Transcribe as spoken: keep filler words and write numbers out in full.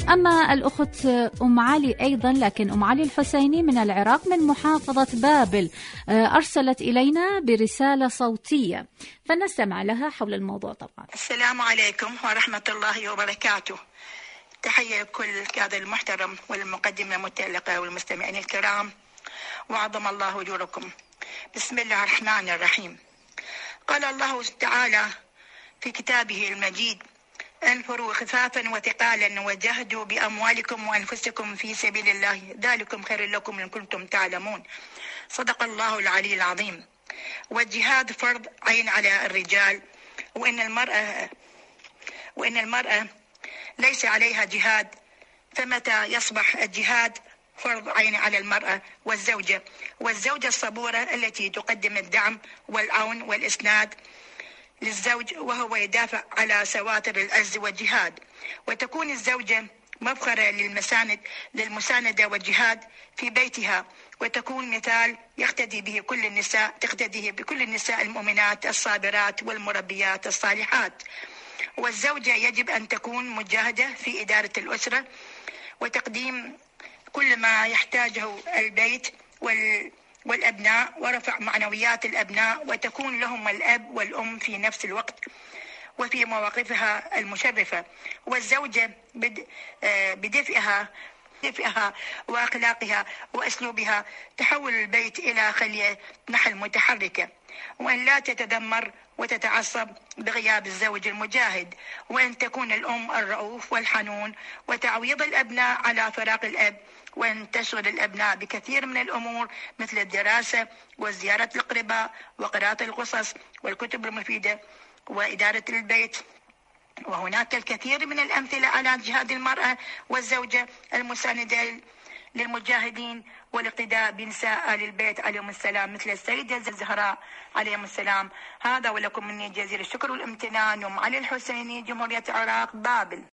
أما الأخت أم علي أيضا، لكن أم علي الحسيني من العراق من محافظة بابل أرسلت إلينا برسالة صوتية، فنستمع لها حول الموضوع. طبعا السلام عليكم ورحمة الله وبركاته. تحية لكل الكادر المحترم والمقدمة المتألقة والمستمعين الكرام، وعظم الله أجوركم. بسم الله الرحمن الرحيم. قال الله تعالى في كتابه المجيد: انفروا خفافا وثقالا وجاهدوا بأموالكم وأنفسكم في سبيل الله ذلكم خير لكم إن كنتم تعلمون. صدق الله العلي العظيم. والجهاد فرض عين على الرجال، وإن المرأة وإن المرأة ليس عليها جهاد، فمتى يصبح الجهاد فرض عين على المرأة والزوجة والزوجة الصبورة التي تقدم الدعم والعون والإسناد للزوج وهو يدافع على سواتر العز والجهاد، وتكون الزوجة مفخرة للمساند للمساندة والجهاد في بيتها، وتكون مثال يقتدي به كل النساء تقتدي بكل النساء المؤمنات الصابرات والمربيات الصالحات. والزوجة يجب أن تكون مجاهدة في إدارة الأسرة وتقديم كل ما يحتاجه البيت وال والأبناء ورفع معنويات الأبناء، وتكون لهم الأب والأم في نفس الوقت وفي مواقفها المشرفة. والزوجة بدفئها بدفئها وأخلاقها وأسلوبها تحول البيت إلى خلية نحل متحركة، وأن لا تتذمر وتتعصب بغياب الزوج المجاهد، وأن تكون الأم الرؤوف والحنون وتعويض الأبناء على فراق الأب، وأن تشغل الأبناء بكثير من الأمور مثل الدراسة وزيارة الأقرباء وقراءة القصص والكتب المفيدة وإدارة البيت. وهناك الكثير من الأمثلة على جهاد المرأة والزوجة المساندة للمجاهدين والاقتداء بنساء آل البيت عليهم السلام مثل السيدة الزهراء عليهم السلام. هذا ولكم مني جزيل الشكر والامتنان. أم علي الحسيني، جمهورية العراق، بابل.